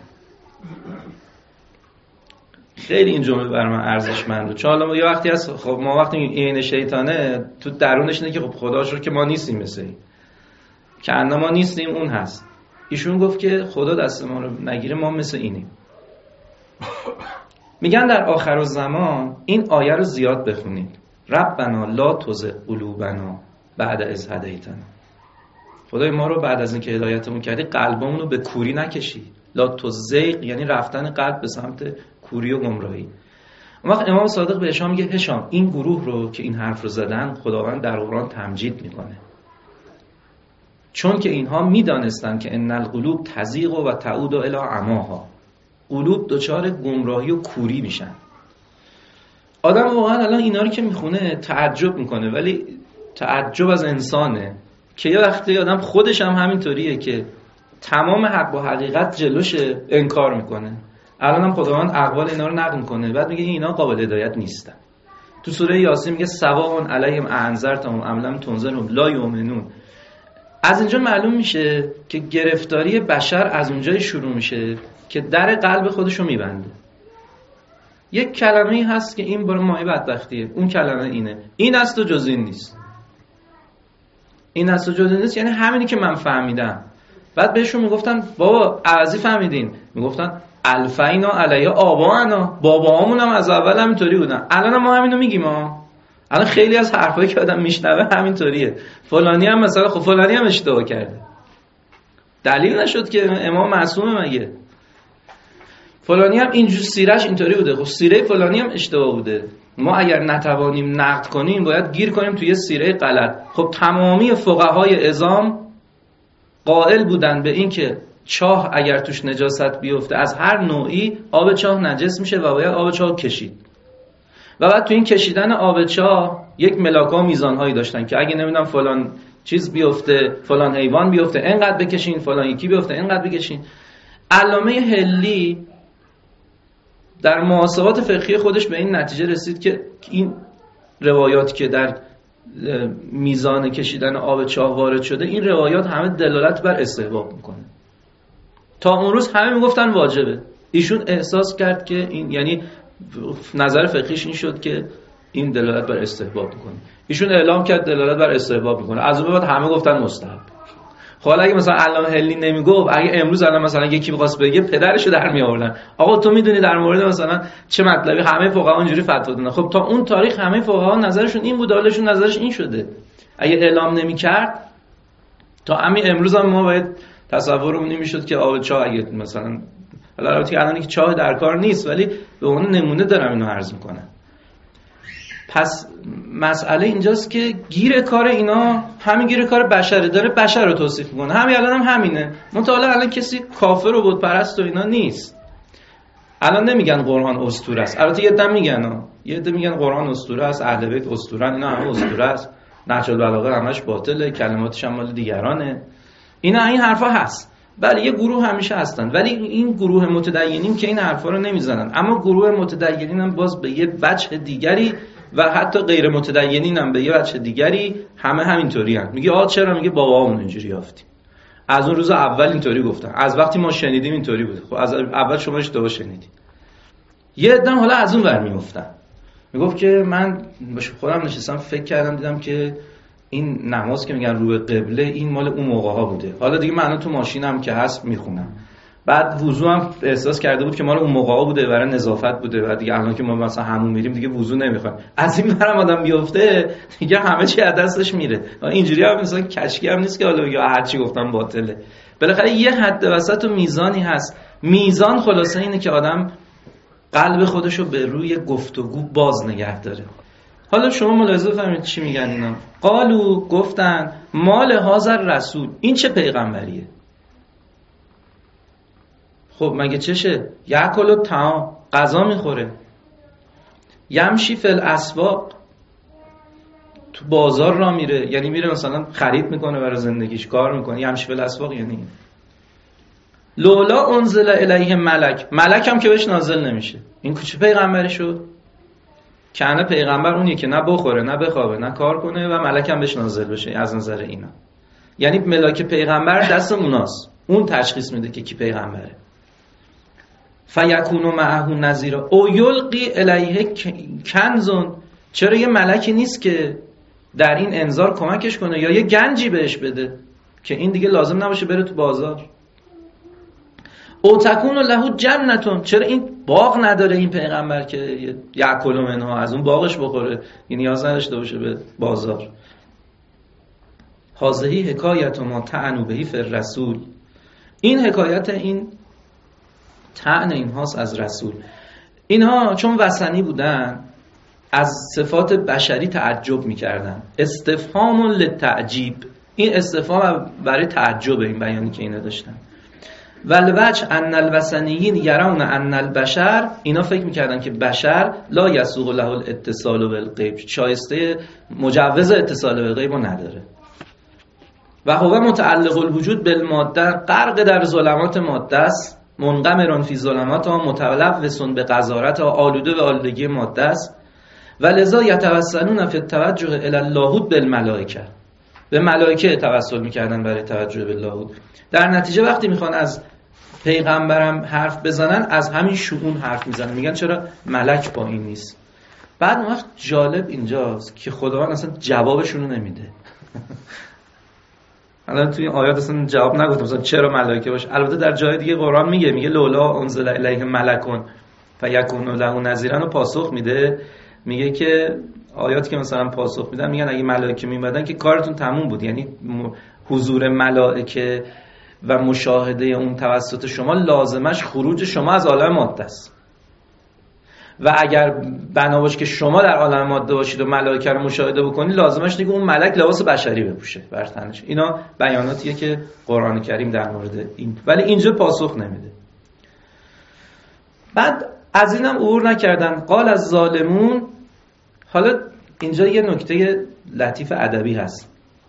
خیلی این جمله برای من ارزشمنده، چون حالا یه وقتی هست خب ما وقتی این شیطانه تو درونش اینه که خب خدا شکر که ما نیستیم مثل این، که انا ما نیستیم اون هست. ایشون گفت که خدا دست ما رو نگیره ما مثل اینیم. میگن در آخر الزمان این آیه رو زیاد بخونید، ربنا لا تزغ قلوبنا بعد اذ هدیتنا. خدای ما رو بعد از اینکه هدایتمون کردی قلبمون رو به کوری نکشی. لا تزغ یعنی رفتن قلب به سمت کوری و گمراهی. اون وقت امام صادق به هشام میگه هشام این گروه رو که این حرف رو زدن خداوند در قرآن تمجید میکنه، چون که اینها میدانستن که ان القلوب تزیغ و تعود الی عماها، قلوب دچار گمراهی و کوری میشن. آدم واقعا الان اینا رو که میخونه تعجب میکنه، ولی تعجب از انسانه که یه وقتی آدم خودش هم همینطوریه که تمام حق و حقیقت جلوشه انکار میکنه. الان هم خداوند اقوال اینا رو نقل میکنه، بعد میگه اینا قابل هدایت نیستن. تو سوره یاسین میگه سواء علیهم انذرتهم ام لم تنذرهم لا یؤمنون. از اینجا معلوم میشه که گرفتاری بشر از اونجای شروع میشه که در قلب خودشو میبنده. یک کلمه‌ای هست که این برای مایه بدبختیه، اون کلمه اینه، این است و جز این نیست. این است و جز این نیست یعنی همینی که من فهمیدم. بعد بهشون میگفتن بابا عوضی فهمیدین، میگفتن الفینا علیه آبانا، باباهامون هم از اول همینطوری بودن، الان ما همینو میگیم ها. الان خیلی از حرفایی که آدم میشنوه همینطوریه. فلانی هم مثلا خب فلانی هم اشتباه کرده، دلیل نشد که امام معصومه مگه؟ فلانی هم اینجور سیرش اینطوری بوده، خب سیره فلانی هم اشتباه بوده. ما اگر نتوانیم نقد کنیم باید گیر کنیم توی سیره غلط. خب تمامی فقهای عظام قائل بودن به این که چاه اگر توش نجاست بیفته از هر نوعی آب چاه نجس میشه و باید آب چاه کشید. و بعد تو این کشیدن آب چاه یک ملاک‌ها میزانهایی داشتن که اگه نمیدونم فلان چیز بیفته، فلان حیوان بیفته اینقدر بکشین، فلان یکی بیفته اینقدر بکشین. علامه حلی در محاسبات فقهی خودش به این نتیجه رسید که این روایات که در میزان کشیدن آب چاه وارد شده، این روایات همه دلالت بر استحباب میکنه. تا اون روز همه میگفتن واجبه. ایشون احساس کرد که این، یعنی نظر فقهیش این شد که این دلالت بر استحباب میکنه. ایشون اعلام کرد دلالت بر استحباب میکنه. از اون بعد همه گفتن مستحب. حالا اگه مثلا علامه هلی نمیگفت، اگه امروز الان مثلا یکی بخواست بگه پدرشو در میآوردن. آقا تو میدونی در مورد مثلا چه مطلبی، همه فقها اونجوری فتوا دادن. خب تا اون تاریخ همه فقها نظرشون این بود، حالشون نظرش این شده. اگه اعلام نمیکرد تا همین امروز هم ما باید تصورمون نمیشد که آب چاه اگه مثلا، البته الان که چاه در کار نیست ولی به اون نمونه دارم اینو عرض میکنم. پس مسئله اینجاست که گیر کار اینا همین گیر کار بشره، داره بشر رو توصیف میکنه. همین الان هم همینه. منتها الان کسی کافر و بت پرست و اینا نیست. الان نمیگن قرآن اسطوره است. البته یه عده میگن قرآن اسطوره است، اهل بیت اسطوره‌ان، اینا همه اسطوره است. نهج البلاغه همش باطله، کلماتش هم مال دیگرانه. این حرفا هست. بله یه گروه همیشه هستن، ولی این گروه متدینین که این حرفا رو نمیزنن. اما گروه متدینین هم باز به یه وجه دیگری و حتی غیر متدینین هم به یه وجه دیگری همه همینطوری هستن. میگه آ چرا؟ میگه بابامون اینجوری یافتیم، از اون روز اول اینطوری گفتن، از وقتی ما شنیدیم اینطوری بود. خب از اول شما اشتباه شنیدید. یه عده حالا از اون ور میافتن. میگفت که من خودم نشستم فکر کردم دیدم که این نماز که میگن رو به قبله این مال اون موقع ها بوده. حالا دیگه من تو ماشینم که هست میخونم. بعد وضو هم احساس کرده بود که مال اون موقع ها بوده، برای نظافت بوده. بعد دیگه الان که ما مثلا حموم میریم دیگه وضو نمیخوایم. از این برام آدم بیفته دیگه همه چی از دستش میره. اینجوری هم مثلا کشکی هم نیست که حالا بگه هر چی گفتم باطله. بالاخره یه حد وسط و میزانی هست. میزان خلاصه اینه که آدم قلب خودشو به روی گفتگو باز نگه داره. حالا شما ملاحظه بفرمایید چی میگن اینا. قالو گفتن مال هازر رسول، این چه پیغمبریه؟ خب مگه چشه؟ یاکل الطعام، غذا میخوره. یمشی فی الاسواق، تو بازار را میره، یعنی میره مثلا خرید میکنه برای زندگیش، کار میکنه. یمشی فی الاسواق یعنی لولا انزل الیه ملک، ملک هم که بهش نازل نمیشه. این چه پیغمبری شد؟ کنه پیغمبر اونیه که نه بخوره نه بخوابه نه کار کنه و ملک هم بهش نازل بشه. از نظر اینا یعنی ملاک پیغمبر دست اوناست، اون تشخیص میده که کی پیغمبره. فیکونو معه نذیرا او یلقی الیه کنزون، چرا یه ملکی نیست که در این انذار کمکش کنه یا یه گنجی بهش بده که این دیگه لازم نباشه بره تو بازار. او تکون له جنتون، چرا این باغ نداره این پیغمبر که یاکل منها، از اون باغش بخوره، این نیاز نداشته باشه به بازار. هذه حکایت ما طعنوا به فی الرسول، این حکایت این طعن اینهاست از رسول. اینها چون وثنی بودن از صفات بشری تعجب میکردن. استفهام للتعجیب، این استفهام برای تعجب این بیانی که اینا داشتن. والوجه ان الوثنیین یرون ان البشر، اینا فکر میکردن که بشر لا یسوغ له الاتصال بالغیب، شایسته مجوز اتصال بالغیب نداره. و هو متعلق الوجود بالماده، غرق در ظلمات ماده است. منغمرون فی ظلمات ها، متلوث به قذارت ها، آلوده به آلودگی ماده است. و لذا یتوسلون فی التوجه الی اللاهوت بالملائکه، به ملائکه توسل میکردن برای توجه به لاهوت. در نتیجه وقتی میخوان از پیغمبرم حرف بزنن از همین شؤون حرف میزنن، میگن چرا ملک با این نیست. بعد اون وقت جالب اینجاست که خداوند اصلا جوابشون رو نمیده. الان توی آیات اصلا جواب نگفت مثلا چرا ملائکه باشه. البته در جای دیگه قرآن میگه لولا انزل الیه ملکون فیکون له نذیرا رو پاسخ میده. میگه که آیاتی که مثلا پاسخ میدن میگن اگه ملائکه میمدن که کارتون تموم بود. یعنی حضور ملائکه و مشاهده اون توسط شما لازمش خروج شما از عالم ماده است. و اگر بنا باشه که شما در عالم ماده باشید و ملائکه رو مشاهده بکنید، لازمش دیگه اون ملک لباس بشری بپوشه بر تنش. اینا بیاناتیه که قرآن کریم در مورد این، ولی اینجا پاسخ نمیده. بعد از اینم عبور نکردن. قال از ظالمون. حالا اینجا یه نکته لطیف ادبی هست.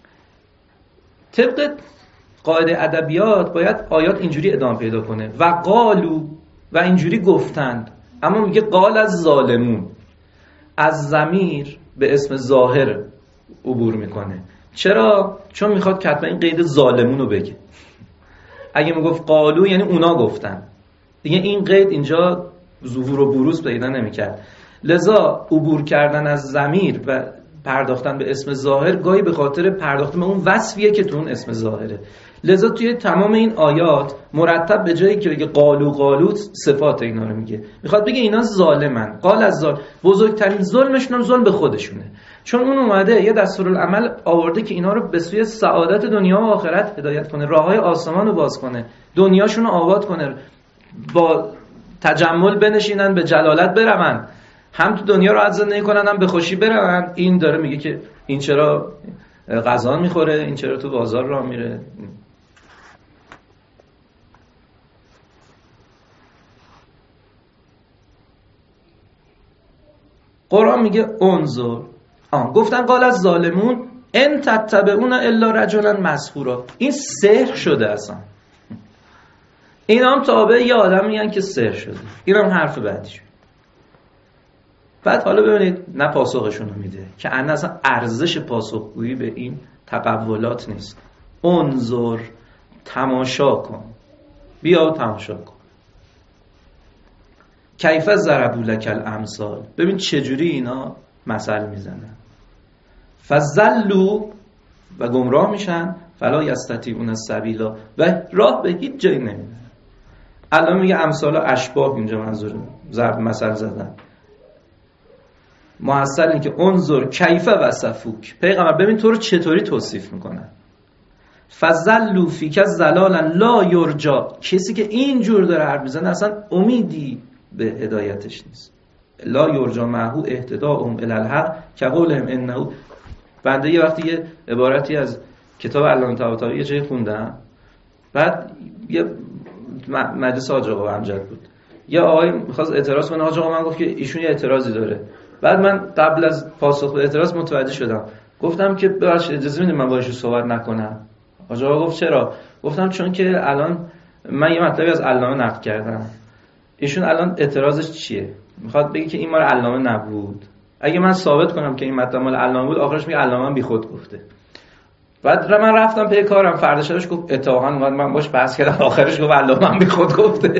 طبق قاعده ادبیات باید آیات اینجوری ادامه پیدا کنه و قالو، و اینجوری گفتند. اما میگه قال از ظالمون، از ضمیر به اسم ظاهر عبور میکنه. چرا؟ چون میخواد که حتما این قید ظالمون رو بگه. اگه میگفت قالو یعنی اونا گفتن، دیگه این قید اینجا ظهور و بروز پیدا نمیکرد. لذا عبور کردن از ضمیر و پرداختن به اسم ظاهر گاهی به خاطر پرداختن به اون وصفیه که تو اون اسم ظاهره. لذا توی تمام این آیات مرتب به جایی که بگه قالو صفات اینا رو میگه، میخواد بگه اینا ظالمن. قال از ظالم، بزرگترین ظلمشون هم ظلم به خودشونه، چون اون اومده یه دستورالعمل آورده که اینا رو به سوی سعادت دنیا و آخرت هدایت کنه، راههای آسمان رو باز کنه، دنیاشون رو آباد کنه، با تجمل بنشینن، به جلالت برون، هم تو دنیا راحت زندگی کنن هم به خوشی برون. این داره میگه که این چرا غذا میخوره، این چرا تو بازار راه میره. قرآن میگه انظر، گفتن قال از ظالمون ان تتبعون الا رجلا مسحورا. این سحر شده اصلا، این هم تابع یه آدم میگن که سحر شده. این هم حرف بعدیش. بعد حالا ببینید نه پاسخشون رو میده که اصلا ارزش پاسخگویی به این تقولات نیست. انظر، تماشا کن، بیا تماشا کن. کیف ضربوا لک الامثال، ببین چجوری اینا مثل میزنن. فضلوا، و گمراه میشن، فلا یستطیعون السبیلا، و راه به هیچ جایی نمیدن. الان میگه امثال اشباه، اینجا منظور ضرب مثل زدن. محصل این که انظر کیف وصفوک، پیغمبر ببین تو رو چطوری توصیف میکنن. فضلوا فیک ضلالا لا یرجا، کسی که اینجور داره حرف میزنه اصلا امیدی به هدایتش نیست. لا یرجا معه اهتداءهم الی الحق کقولهم انه. بنده یه وقتی یه عبارتی از کتاب علامه طباطبایی یه جایی خوندم، بعد یه مجلس حاج آقا امجد بود، یه آقای می‌خواست اعتراض کنه، حاج آقا من گفت که ایشون یه اعتراضی داره. بعد من قبل از پاسخ به اعتراض متوجه شدم، گفتم که ببخشید اجازه میدید من با ایشون صحبت نکنم؟ حاج آقا گفت چرا؟ گفتم چون که الان من یه مطلبی از علامه نقل کردم، ایشون الان اعتراضش چیه؟ میخواد بگه که این مال علامه نبود. اگه من ثابت کنم که این مطلب مال علامه بود، آخرش میگه علامه بیخود گفته. بعد من رفتم پی کارم، فردا شبش گفت اتفاقا من باش بحث کردم، آخرش گفت علامه بیخود گفته.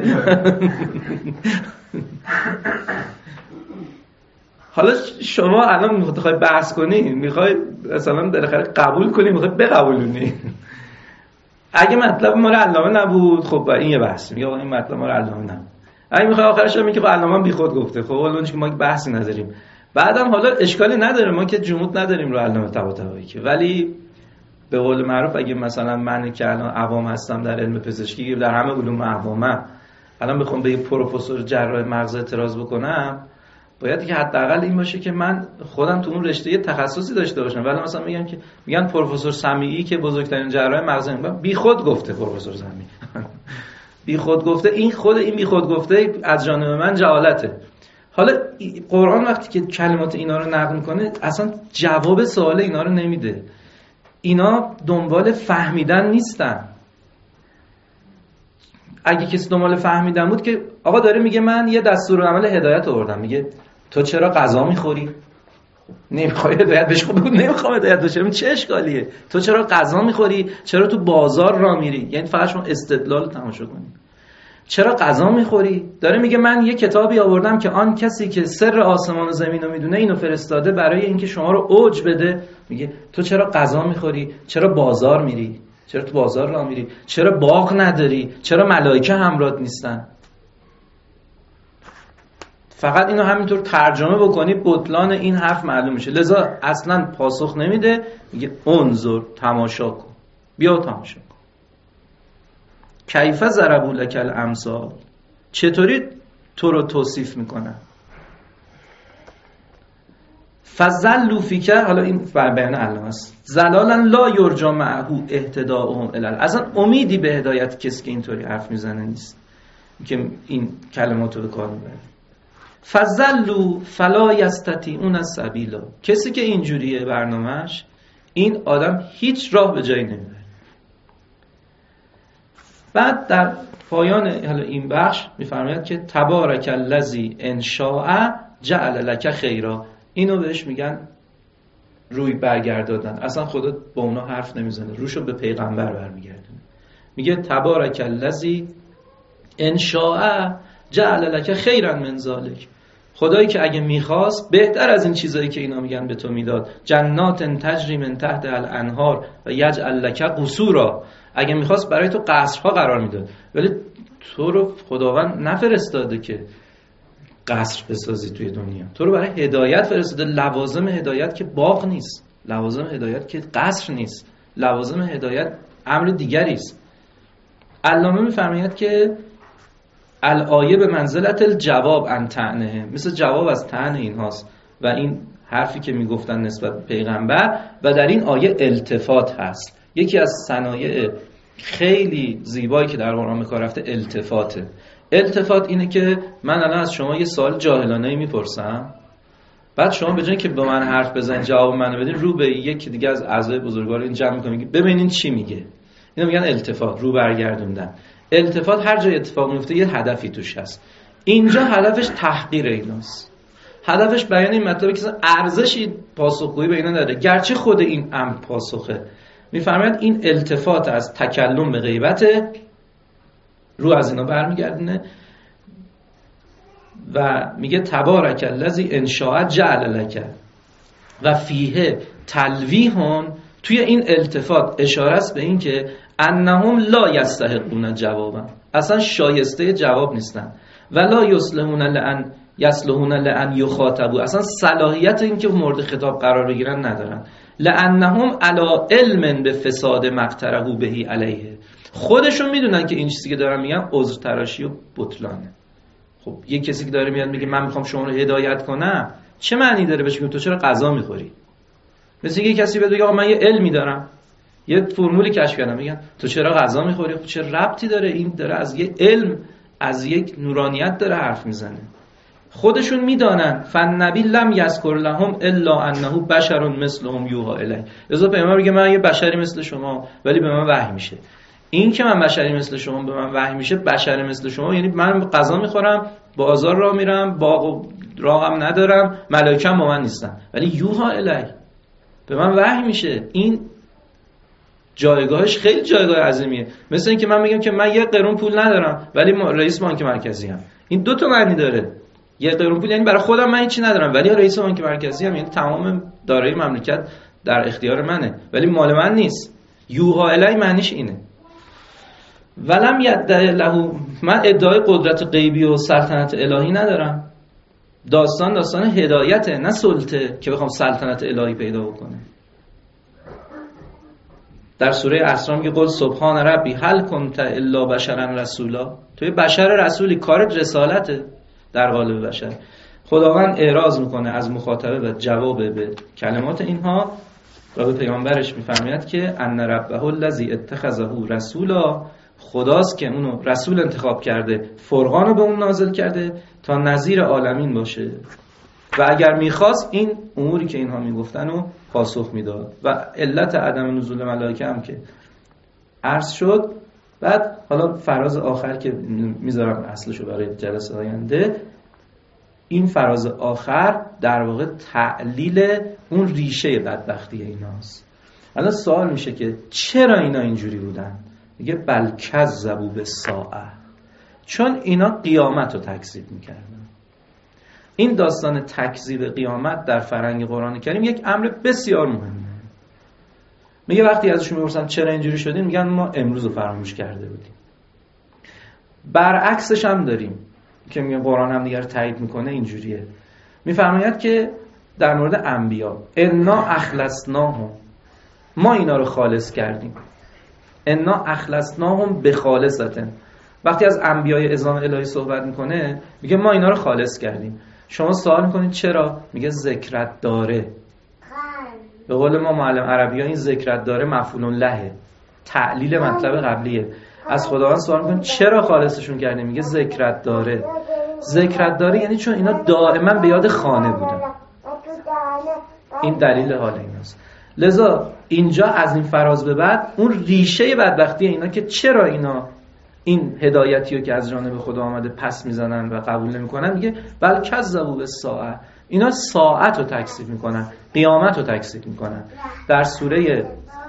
حالا شما الان میخوای بحث کنی، میخوای مثلا بالاخره قبول کنی، میخوای بقبولونی. اگه مطلب مال علامه نبود، خب این یه بحث، میگه این مطلب مال علامه نبود. اگه میخوای آخرش میگه خب علامه بیخود گفته، خب اون که ما بحثی نداریم. بعدم حالا اشکالی نداره، ما که جمود نداریم رو علامه طباطبایی که، ولی به قول معروف اگه مثلا من که الان عوام هستم در علم پزشکی، در همه علوم عوامم، الان بخوام به یه پروفسور جراح مغز اعتراض بکنم، باید که حداقل این باشه که من خودم تو اون رشته یه تخصصی داشته باشم. ولی مثلا میگن پروفسور سمیعی که بزرگترین جراح مغز بیخود گفته، پروفسور سمیعی بیخود گفته، این بیخود گفته از جانب من جهالته. حالا قرآن وقتی که کلمات اینا رو نقل میکنه اصلا جواب سوال اینا رو نمیده. اینا دنبال فهمیدن نیستن. اگه کسی دنبال فهمیدن بود که آقا داره میگه من یه دستورالعمل هدایت آوردم، میگه تو چرا غذا میخوری؟ نمیخوای هدایت بهش؟ خب نمیخوام هدایت بشه، چه اشکالیه؟ تو چرا غذا میخوری؟ چرا تو بازار راه میری؟ یعنی فقط شما استدلال تماشا کنید. چرا غذا میخوری؟ داره میگه من یه کتابی آوردم که آن کسی که سر آسمان و زمین رو میدونه اینو فرستاده برای اینکه شما رو اوج بده. میگه تو چرا غذا میخوری؟ چرا بازار میری؟ چرا تو بازار راه میری؟ چرا باغ نداری؟ چرا ملائکه همراهت نیستن؟ فقط اینو همینطور ترجمه بکنی بطلان این حرف معلوم میشه. لذا اصلا پاسخ نمیده، میگه انظر، تماشا کن، بیا تماشا کن. کیف ضربوا لک الامثال، چطوری تو رو توصیف میکنن. فضلوا فیک، حالا این بیان علامه است، ضلالا لا یرجا معه اهتداءهم الی، اصلا امیدی به هدایت کسی که اینطوری حرف میزنه نیست که این کلماتو به کار میبره. فضلوا فلا یستطیعون السبیلا، کسی که اینجوریه برنامه‌اش، این آدم هیچ راه به جایی نمیبره. بعد در پایان این بخش میفرماید که تبارک الذی ان شاء جعل لک خیرا. اینو بهش میگن روی برگرداندن. اصلا خدا با اونا حرف نمیزنه، روشو به پیغمبر برمیگردونه. میگه تبارک الذی ان شاء جعل لک خیرا من ذلک، خدایی که اگه میخواست بهتر از این چیزایی که اینا میگن به تو میداد. جنات تجری من تحت الانهار و یجعل لک قصورا، اگه میخواست برای تو قصرها قرار میداد، ولی تو رو خداوند نفرستاده که قصر بسازی توی دنیا، تو رو برای هدایت فرستاده. لوازم هدایت که باغ نیست، لوازم هدایت که قصر نیست، لوازم هدایت امر دیگری است. علامه میفرماید که الآیه به منزلت الجواب عن طعنه، مثل جواب از طعن اینهاست و این حرفی که میگفتن نسبت به پیغمبر. و در این آیه التفات هست. یکی از صنایع خیلی زیبایی که در قرآن به کار رفته التفاته. التفات اینه که من الان از شما یه سوال جاهلانه‌ای میپرسم، بعد شما به جای که به من حرف بزنید جواب منو بدین، رو به یکی دیگه از اعضای بزرگوار این جمع میکنید ببینین چی میگه. اینو میگن التفات، رو برگردوندن. التفات هر جای اتفاق میفته یه هدفی توش هست. اینجا هدفش تحقیر ایناست، هدفش بیان این مطلبی که ارزشی پاسخگویی به اینا نداره، گرچه خود این امر پاسخه. میفرماید این التفات از تکلم به غیبت، رو از اینا برمیگردونه و میگه تبارک الذی ان شاء جعل لک و فیه تلویحون. توی این التفات اشاره است به این که انهم لا یستحقون جوابا، اصلا شایسته جواب نیستن، ولا یصلحون لان یخاطبوا، اصلا صلاحیت این که مورد خطاب قرار بگیرن ندارن. لانهم علی علم به فساد مقترحوا به علیه، خودشون میدونن که این چیزی که دارن میگن عذر تراشی و بطلانه. خب یه کسی که داره میاد میگه من میخوام شما رو هدایت کنم، چه معنی داره بهش بگم تو چرا غذا میخوری؟ مثل یه کسی بیاد بگه آقا من یه علمی دارم، یه فرمولی کشف کردم، میگن تو چرا غذا میخوری؟ خب چه ربطی داره؟ این داره از یه علم، از یک نورانیت داره حرف میزنه. خودشون میدانن فالنبی لم یذکر لهم الا انه بشر مثلهم یوحى الیه. لذا پیامبر میگه من یه بشری مثل شما ولی به من وحی میشه. این که من بشری مثل شما به من وحی میشه، بشری مثل شما یعنی من غذا میخورم، بازار راه میرم، باغ و راغم ندارم، ملائکه هم با من نیستن، ولی یوحى الیه به من وحی میشه. این جایگاهش خیلی جایگاه عظیمیه. مثل این که من میگم که من یه قرون پول ندارم ولی رئیس بانک مرکزی ام. این دو تا معنی داره. یه قرون پول یعنی برای خودم من هیچی ندارم ولی رئیس بانک مرکزی ام، یعنی تمام دارایی مملکت در اختیار منه ولی مال من نیست. یوحى الی معنیش اینه. ولم یدعی له، من ادعای قدرت غیبی و سلطنت الهی ندارم. داستان هدایته نه سلطه که بخوام سلطنت الهی پیدا بکنه. در سوره اسراء میگه قل سبحان ربی هل کنت الا بشرا رسولا، توی بشر رسولی، کارت رسالته در قالب بشر. خداوند اعراض میکنه از مخاطبه و جواب به کلمات اینها و به پیامبرش میفرماید که ان ربه الذی اتخذه رسولا، خداست که اونو رسول انتخاب کرده، فرقان رو به اون نازل کرده تا نذیر عالمین باشه و اگر میخواست این اموری که اینها میگفتن رو پاسخ میداد. و علت عدم نزول ملائکه هم که عرض شد. بعد حالا فراز آخر که میذارم اصلشو برای جلسه آینده، این فراز آخر در واقع تعلیل اون ریشه بدبختی ایناست. الان سوال میشه که چرا اینا اینجوری بودن؟ میگه بل کذبوا بالساعه، چون اینا قیامت رو تکذیب میکردن. این داستان تکذیب قیامت در فرهنگ قرآن کریم یک امر بسیار مهمه. میگه وقتی ازشون میپرسن چرا اینجوری شدین، میگن ما امروز رو فراموش کرده بودیم. برعکسش هم داریم که میگه قرآن هم دیگر تایید میکنه اینجوریه. میفرماید که در مورد انبیا انا اخلصناهم، ما اینا رو خالص کردیم. انا اخلصناهم بخالصة. وقتی از انبیای اعظام الهی صحبت میکنه میگه ما اینا رو خالص کردیم. شما سوال میکنید چرا؟ میگه ذکرت داره. به قول ما معلم عربی ها این ذکرت داره مفعول له، تعلیل مطلب قبلیه. از خداوند سوال میکنید چرا خالصشون کردیم؟ میگه ذکرت داره. ذکرت داره یعنی چون اینا دائما به یاد خانه بودن. این دلیل حال ایناست. لذا اینجا از این فراز به بعد اون ریشه بدبختی اینا که چرا اینا این هدایتی رو که از جانب خدا آمده پس میزنن و قبول نمیکنن، میگه بل کذبوا بالساعه، اینا ساعت رو تکذیب میکنن، قیامت رو تکذیب میکنن. در سوره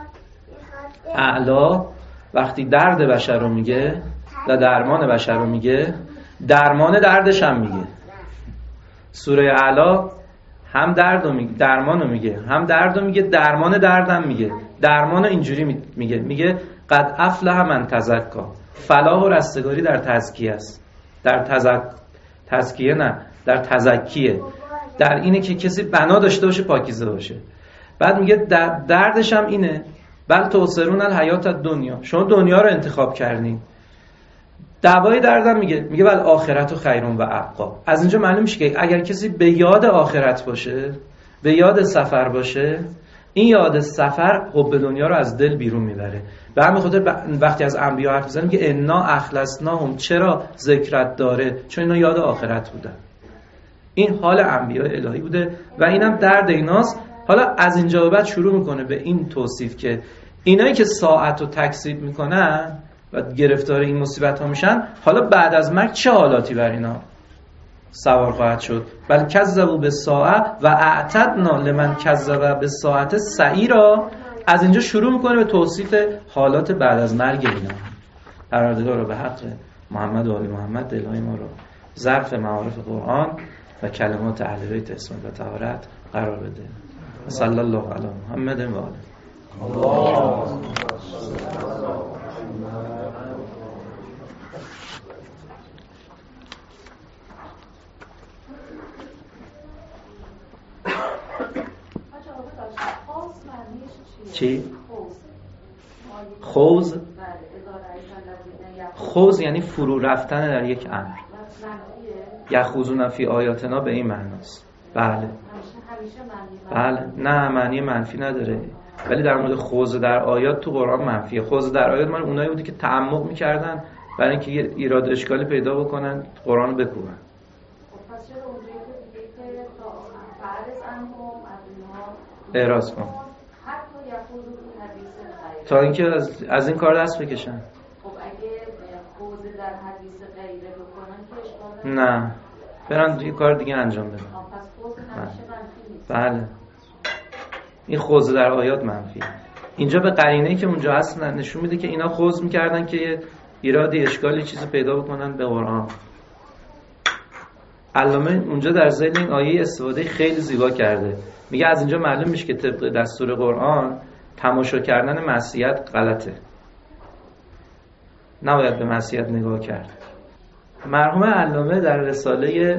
اعلی وقتی درد بشر رو میگه و درمان بشر رو میگه، درمان دردش هم میگه. سوره اعلی هم درد رو میگه، درمان رو میگه، هم درد رو میگه، درمان دردم میگه. درمان رو اینجوری میگه قد افلح من تزکی. فلاح و رستگاری در تزکیه است. در تزکیه نه، در تزکیه، در اینه که کسی بنا داشته باشه، پاکیزه باشه. بعد میگه دردش هم اینه، بل تؤثرون الحیات الدنیا، شما دنیا رو انتخاب کردین. دوای دردم میگه بل آخرت و خیرون و ابقا. از اینجا معلوم میشه که اگر کسی به یاد آخرت باشه، به یاد سفر باشه، این یاد سفر حب دنیا رو از دل بیرون میبره. به همین خاطر وقتی از انبیا حرف میزنیم که انا اخلصناهم، چرا ذکرت داره؟ چون اینا یاد آخرت بودن. این حال انبیاء الهی بوده و اینم درد ایناست. حالا از اینجا به بعد شروع میکنه به این توصیف که اینایی که ساعت رو تکذیب میکنن و گرفتار این مصیبت ها میشن، حالا بعد از مرگ چه حالاتی بر اینا سوار خواهد شد. بل کذبوا بالساعه و اعتدنا لمن کذب بالساعه سعیرا. از اینجا شروع میکنه به توصیف حالات بعد از مرگ اینا. پروردگار رو به حق محمد و آل محمد الهی ما رو ظرف معارف قرآن و کلمات اهل بیت اسمت و طهارت قرار بده. صلی الله علی محمد و آله. چی؟ خوز. خوز یعنی فرو رفتن در یک امر. یخوضون فی آیاتنا به این معناست. بله. بله، نه معنی منفی نداره، ولی در مورد خوض در آیات تو قرآن منفیه. خوض در آیات مال اونایی بوده که تعمق می‌کردن برای اینکه یه ایراد اشکالی پیدا بکنن، قرآن رو بکوبن. پس چرا اونجایی که دیگه که فارس انهم از اینها اعراض کن حتی یخوض تو حدیث غیره، تا اینکه از این کار دست بکشن. خب اگه خوض در حدیث غیره بکنن که اشکال نه، برن یه کار دیگه انجام بدن. پس خوض همیشه منفی نیست. بله، این خوض در آیات منفی. اینجا به قرینه‌ای که اونجا هست نشون میده که اینا خوض میکردن که یه ایرادی اشکالی چیزی پیدا بکنن به قرآن. علامه اونجا در ذیل این آیه استفاده خیلی زیبا کرده. میگه از اینجا معلوم میشه که طبق دستور قرآن تماشا کردن معصیت غلطه، نباید به معصیت نگاه کرد. مرحوم علامه در رساله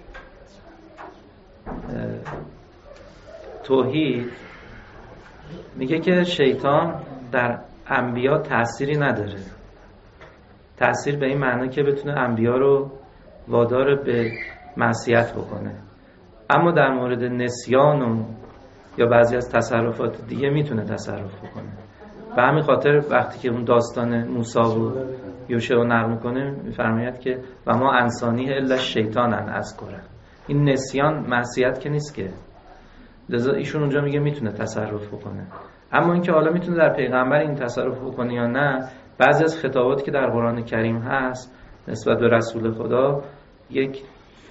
توحید میگه که شیطان در انبیا تأثیری نداره. تأثیر به این معنی که بتونه انبیا رو وادار به معصیت بکنه، اما در مورد نسیان و یا بعضی از تصرفات دیگه میتونه تصرف بکنه. به همین خاطر وقتی که اون داستان موسی و یوشع رو نقل میکنه میفرماید که و ما انسانی الا شیطان ان اذکره. این نسیان معصیت که نیست که، لذا ایشون اونجا میگه میتونه تصرف بکنه. اما اینکه حالا میتونه در پیغمبر این تصرف بکنه یا نه، بعضی از خطاباتی که در قرآن کریم هست نسبت به رسول خدا یک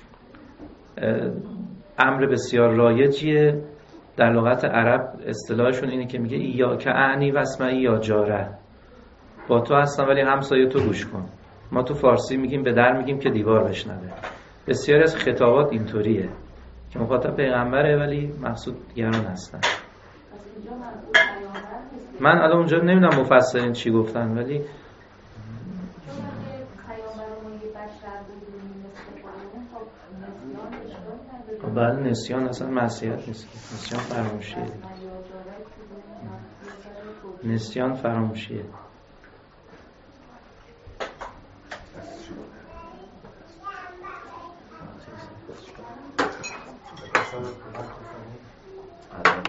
امر بسیار رایجیه. در لغت عرب اصطلاحشون اینه که میگه ایاک اعنی واسمعی یا جاره، با تو هستم ولی همسایه تو گوش کن. ما تو فارسی میگیم به در میگیم که دیوار بشنوه. بسیاری از خطابات اینطوریه که مخاطب پیغمبره ولی مقصود دیگران هستن. من الان اونجا نمیدونم مفسرین چی گفتن، ولی بله نسیان اصلا معصیت نیست، نسیان فراموشیه. نسیان فراموشیه.